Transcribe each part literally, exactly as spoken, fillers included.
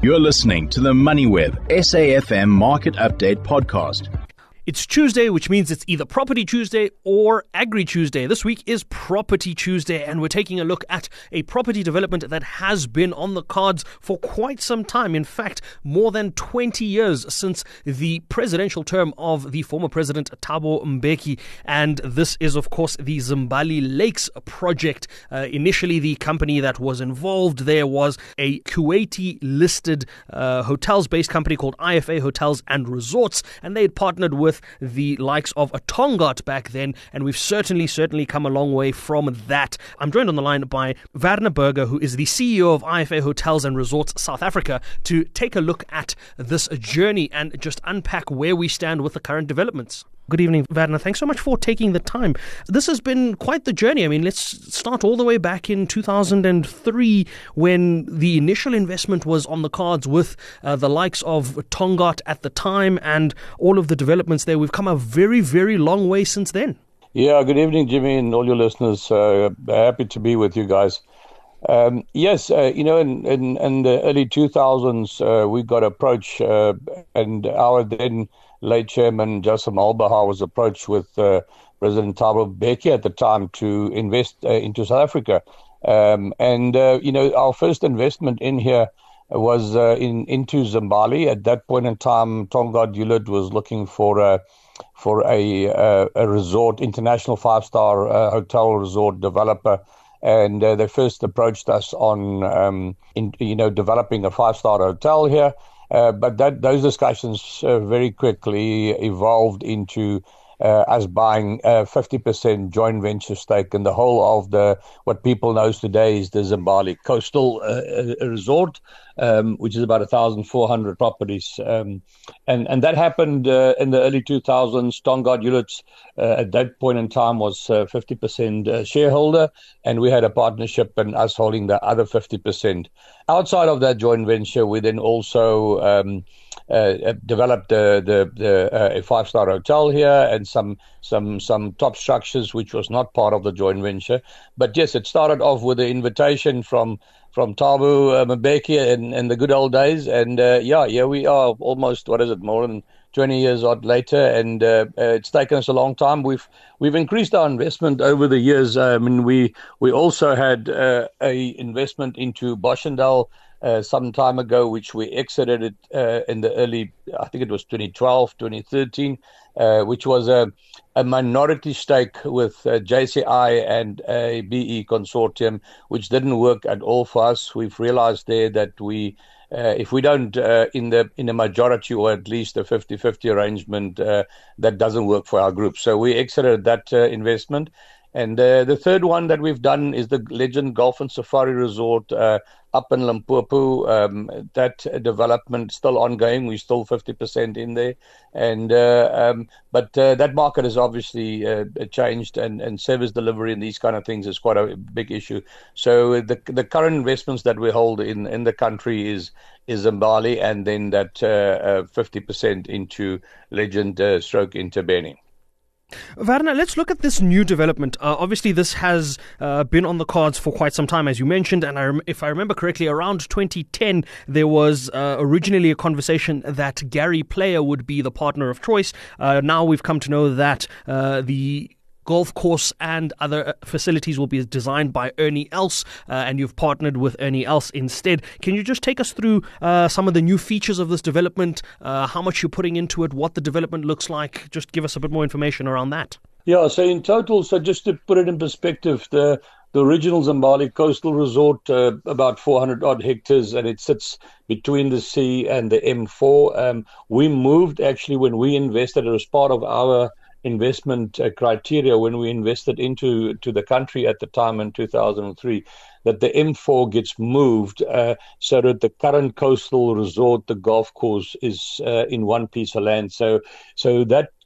You're listening to the MoneyWeb S A F M Market Update Podcast. It's Tuesday, which means it's either Property Tuesday or Agri Tuesday. This week is Property Tuesday, and we're taking a look at a property development that has been on the cards for quite some time. In fact, more than twenty years since the presidential term of the former president Thabo Mbeki. And this is, of course, the Zimbali Lakes project. Uh, initially, the company that was involved there was a Kuwaiti-listed uh, hotels-based company called I F A Hotels and Resorts, and they had partnered with the likes of a Tongaat back then, and we've certainly, certainly come a long way from that. I'm joined on the line by Werner Burger, who is the C E O of I F A Hotels and Resorts South Africa, to take a look at this journey and just unpack where we stand with the current developments. Good evening, Werner. Thanks so much for taking the time. This has been quite the journey. I mean, let's start all the way back in two thousand three when the initial investment was on the cards with uh, the likes of Tongaat at the time and all of the developments there. We've come a very, very long way since then. Yeah, good evening, Jimmy, and all your listeners. Uh, happy to be with you guys. Um, yes, uh, you know, in, in, in the early two thousands, uh, we got approached, uh, and our then late chairman, Jasim Al-Bahar, was approached with uh, President Thabo Mbeki at the time to invest uh, into South Africa. Um, and, uh, you know, our first investment in here was uh, in into Zimbali. At that point in time, Tongaat Hulett was looking for a, for a, uh, a resort, international five-star uh, hotel resort developer. And uh, they first approached us on, um, in, you know, developing a five-star hotel here. Uh, but that those discussions uh, very quickly evolved into uh, us buying a fifty percent joint venture stake in the whole of the what people know today is the Zimbali Coastal uh, Resort, um, which is about one thousand four hundred properties. Um, and, and that happened uh, in the early two thousands. Tongaat Hulett uh, at that point in time was uh, fifty percent uh, shareholder, and we had a partnership and us holding the other fifty percent. Outside of that joint venture, we then also um, uh, developed the, the, the, uh, a five-star hotel here and some some some top structures, which was not part of the joint venture. But yes, it started off with an invitation from from Thabo Mbeki in, in the good old days, and uh, yeah, yeah, we are almost what is it, more than twenty years odd later, and uh, uh, it's taken us a long time. We've we've increased our investment over the years. I mean, we we also had uh, a investment into Boshendal uh, some time ago, which we exited it uh, in the early, I think it was twenty twelve, twenty thirteen, uh, which was a, a minority stake with uh, J C I and a B E consortium, which didn't work at all for us. We've realized there that we Uh, if we don't, uh, in the in a majority or at least a fifty-fifty arrangement, uh, that doesn't work for our group. So we exited that uh, investment. And uh, the third one that we've done is the Legend Golf and Safari Resort uh, up in Limpopo. Um, that development still ongoing. We're still fifty percent in there. And uh, um, but uh, that market has obviously uh, changed, and, and service delivery and these kind of things is quite a big issue. So the the current investments that we hold in, in the country is is Zimbali, and then that uh, uh, fifty percent into Legend uh, stroke into Benny. Werner, let's look at this new development. Uh, obviously, this has uh, been on the cards for quite some time, as you mentioned. And I rem- if I remember correctly, around twenty ten, there was uh, originally a conversation that Gary Player would be the partner of choice. Uh, now we've come to know that uh, the golf course and other facilities will be designed by Ernie Els, uh, and you've partnered with Ernie Els instead. Can you just take us through uh, some of the new features of this development, uh, how much you're putting into it, what the development looks like? Just give us a bit more information around that. Yeah, so in total, so just to put it in perspective, the the original Zimbali Coastal Resort, uh, about four hundred odd hectares, and it sits between the sea and the M four. Um, we moved, actually, when we invested, it was part of our investment uh, criteria when we invested into to the country at the time in two thousand three, that the M four gets moved uh, so that the current coastal resort, the golf course, is uh, in one piece of land. So, so that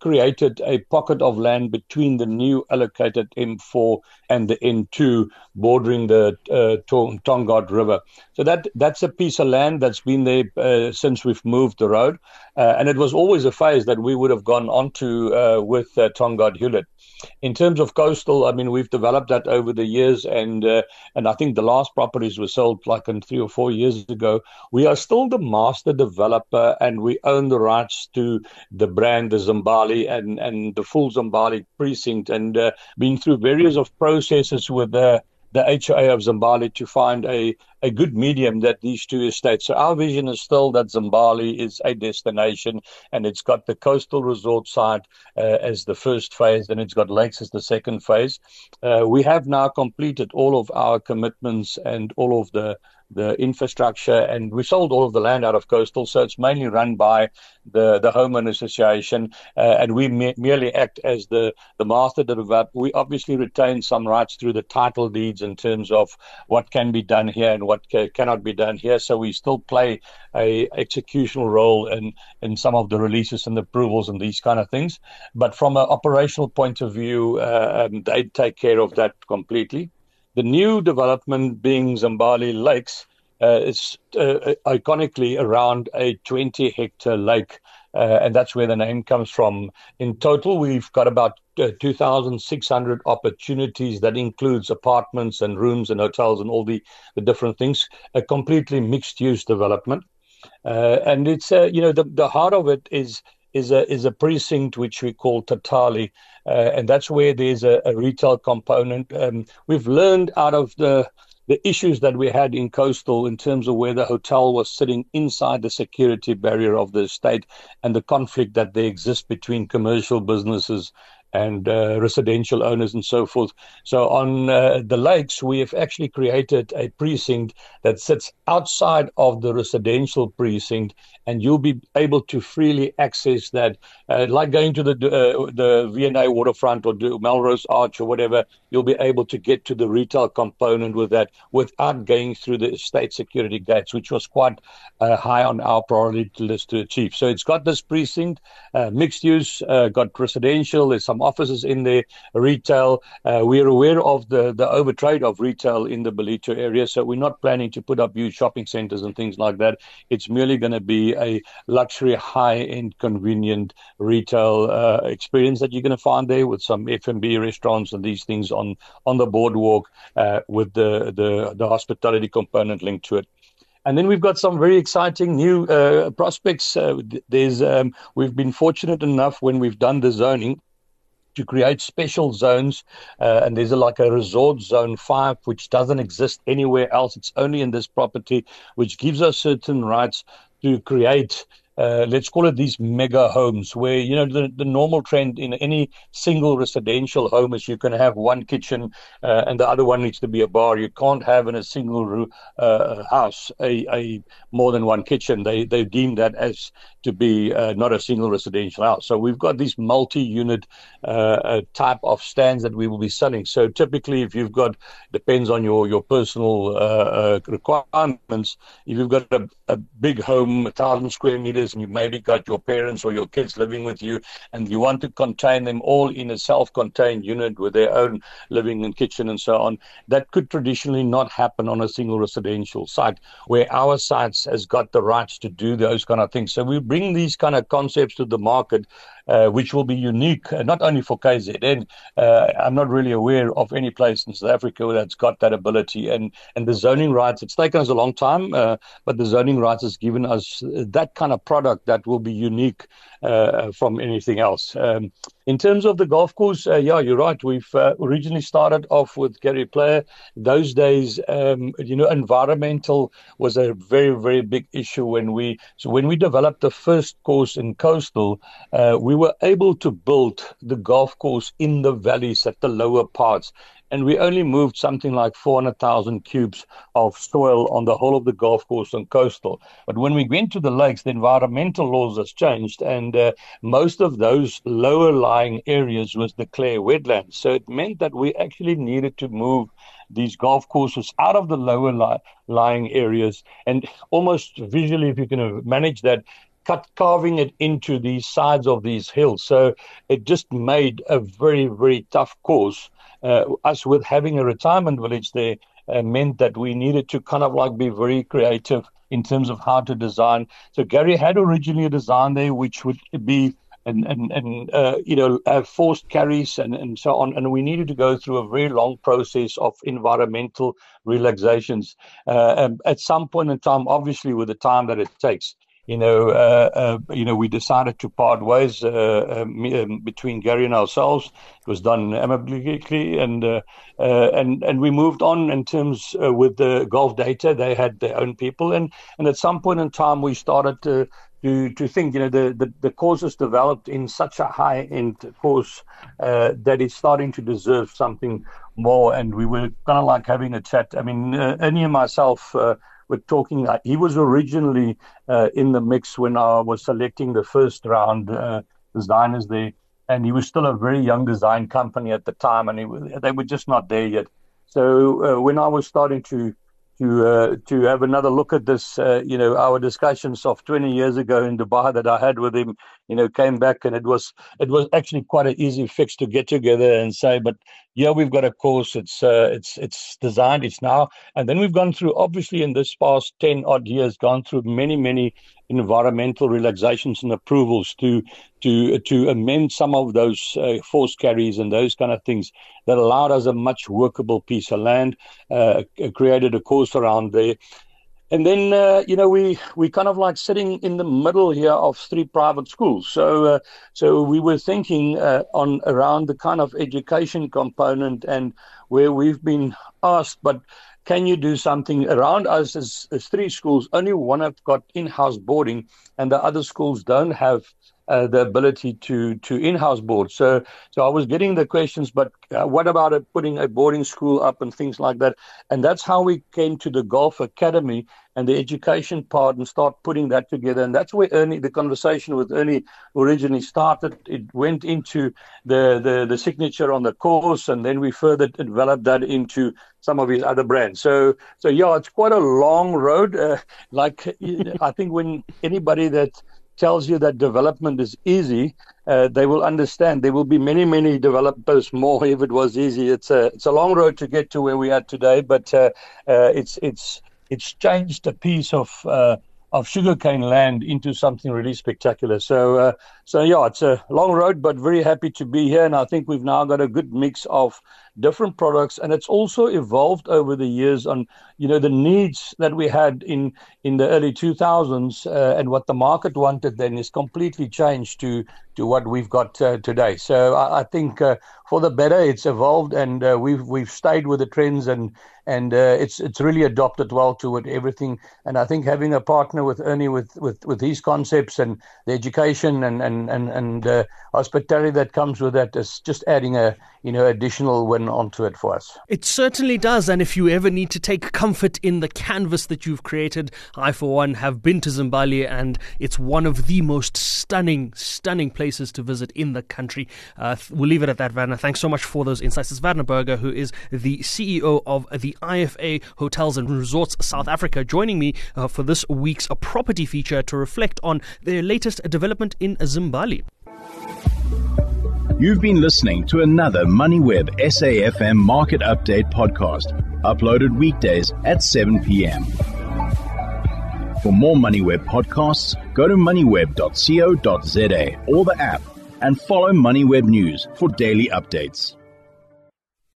created a pocket of land between the new allocated M four and the N two bordering the uh, Tongaat River. So that that's a piece of land that's been there uh, since we've moved the road. Uh, and it was always a phase that we would have gone onto uh, with uh, Tongaat Hewlett. In terms of coastal, I mean, we've developed that over the years, and uh, and I think the last properties were sold like in three or four years ago. We are still the master developer, and we own the rights to the brand, the Zimbali, and, and the full Zimbali precinct, and uh, been through various of processes with the the H O A of Zimbali to find a, a good medium that these two estates. So our vision is still that Zimbali is a destination, and it's got the coastal resort side uh, as the first phase, and it's got lakes as the second phase. Uh, we have now completed all of our commitments and all of the the infrastructure, and we sold all of the land out of coastal, so it's mainly run by the, the homeowner association, uh, and we me- merely act as the, the master developer. We obviously retain some rights through the title deeds in terms of what can be done here and what ca- cannot be done here, so we still play a executional role in, in some of the releases and approvals and these kind of things. But from an operational point of view, uh, um, they take care of that completely. The new development being Zimbali Lakes uh, is uh, iconically around a twenty hectare lake, uh, and that's where the name comes from. In total, we've got about uh, two thousand six hundred opportunities. That includes apartments and rooms and hotels and all the, the different things, a completely mixed-use development. Uh, and it's, uh, you know, the, the heart of it is is a is a precinct which we call Tatali, uh, and that's where there's a, a retail component. Um, we've learned out of the the issues that we had in coastal in terms of where the hotel was sitting inside the security barrier of the estate and the conflict that there exists between commercial businesses and uh, residential owners and so forth. So on uh, the lakes, we have actually created a precinct that sits outside of the residential precinct, and you'll be able to freely access that, uh, like going to the uh, the V and A waterfront or the Melrose Arch or whatever. You'll be able to get to the retail component with that without going through the estate security gates, which was quite uh, high on our priority list to achieve. So it's got this precinct, uh, mixed use, uh, got residential, there's some offices in there, retail. Uh, we're aware of the, the overtrade of retail in the Ballito area, so we're not planning to put up huge shopping centers and things like that. It's merely going to be a luxury, high-end, convenient retail uh, experience that you're going to find there with some F and B restaurants and these things on, on the boardwalk uh, with the, the, the hospitality component linked to it. And then we've got some very exciting new uh, prospects. Uh, there's um, we've been fortunate enough when we've done the zoning to create special zones, uh, and there's a, like a resort zone five, which doesn't exist anywhere else. It's only in this property, which gives us certain rights to create, uh, let's call it these mega homes, where, you know, the, the normal trend in any single residential home is you can have one kitchen uh, and the other one needs to be a bar. You can't have in a single uh, house a, a more than one kitchen. They they deem that as to be uh, not a single residential house. So we've got these multi-unit uh, uh, type of stands that we will be selling. So typically, if you've got, depends on your, your personal uh, uh, requirements, if you've got a, a big home, a thousand square meters, and you've maybe got your parents or your kids living with you, and you want to contain them all in a self-contained unit with their own living and kitchen and so on, that could traditionally not happen on a single residential site, where our sites has got the rights to do those kind of things. So we bring these kind of concepts to the market, uh, which will be unique, uh, not only for K Z N. Uh, I'm not really aware of any place in South Africa that's got that ability. And, and the zoning rights, it's taken us a long time, uh, but the zoning rights has given us that kind of product that will be unique uh, from anything else. Um, in terms of the golf course, uh, yeah, you're right. We've uh, originally started off with Gary Player. Those days, um, you know, environmental was a very, very big issue when we, so when we developed the first course in coastal, uh, we were able to build the golf course in the valleys at the lower parts. And we only moved something like four hundred thousand cubes of soil on the whole of the golf course on coastal. But when we went to the lakes, the environmental laws has changed, and uh, most of those lower lying areas was declared wetlands. So it meant that we actually needed to move these golf courses out of the lower li- lying areas, and almost visually, if you can manage that, cut, carving it into the sides of these hills. So it just made a very, very tough course. Uh, us with having a retirement village there uh, meant that we needed to kind of like be very creative in terms of how to design. So Gary had originally a design there which would be and and and uh, you know have forced carries and, and so on, and we needed to go through a very long process of environmental relaxations. Uh, and at some point in time, obviously with the time that it takes, you know, uh, uh, you know, we decided to part ways uh, um, um, between Gary and ourselves. It was done amicably, and uh, uh, and and we moved on in terms uh, with the Golf Data. They had their own people, and and at some point in time, we started to. To, to think, you know, the, the, the course has developed in such a high-end course uh, that it's starting to deserve something more. And we were kind of like having a chat. I mean, uh, Ernie and myself uh, were talking. Uh, he was originally uh, in the mix when I was selecting the first round uh, designers there. And he was still a very young design company at the time, and he, they were just not there yet. So uh, when I was starting to to uh, to have another look at this, uh, you know, our discussions of twenty years ago in Dubai that I had with him, you know, came back, and it was it was actually quite an easy fix to get together and say, but yeah, we've got a course, it's uh, it's it's designed, it's now, and then we've gone through, obviously in this past ten odd years, gone through many many environmental relaxations and approvals to to to amend some of those uh, force carries and those kind of things that allowed us a much workable piece of land, uh, created a course around there. And then, uh, you know, we, we kind of like sitting in the middle here of three private schools. So uh, so we were thinking uh, on around the kind of education component, and where we've been asked, but can you do something around us as, as three schools? Only one have got in-house boarding, and the other schools don't have uh, the ability to to in-house board. So so I was getting the questions, but uh, what about it, putting a boarding school up and things like that? And that's how we came to the Golf Academy and the education part, and start putting that together. And that's where Ernie, the conversation with Ernie originally started. It went into the, the, the signature on the course, and then we further developed that into some of his other brands. So, so yeah, it's quite a long road. Uh, like, I think when anybody that tells you that development is easy, uh, they will understand. There will be many, many developers more if it was easy. It's a, it's a long road to get to where we are today, but uh, uh, it's, it's, It's changed a piece of uh, of sugarcane land into something really spectacular. So, uh, so yeah, it's a long road, but very happy to be here. And I think we've now got a good mix of different products, and it's also evolved over the years on, you know, the needs that we had in in the early two thousands uh, and what the market wanted then is completely changed to to what we've got uh, today. So I, I think uh, for the better, it's evolved, and uh, we've we've stayed with the trends, and and uh, it's it's really adopted well to it, everything. And I think having a partner with Ernie with with with these concepts and the education and and and and uh, hospitality that comes with that is just adding a you know additional win onto it for us. It certainly does. And if you ever need to take comfort in the canvas that you've created, I for one have been to Zimbabwe, and it's one of the most stunning, stunning places to visit in the country. Uh, we'll leave it at that, Werner. Thanks so much for those insights. It's Werner Burger, who is the C E O of the I F A Hotels and Resorts South Africa, joining me uh, for this week's uh, property feature to reflect on their latest development in Zimbabwe. You've been listening to another MoneyWeb S A F M Market Update podcast, uploaded weekdays at seven p.m. For more MoneyWeb podcasts, go to moneyweb dot co dot za or the app, and follow MoneyWeb News for daily updates.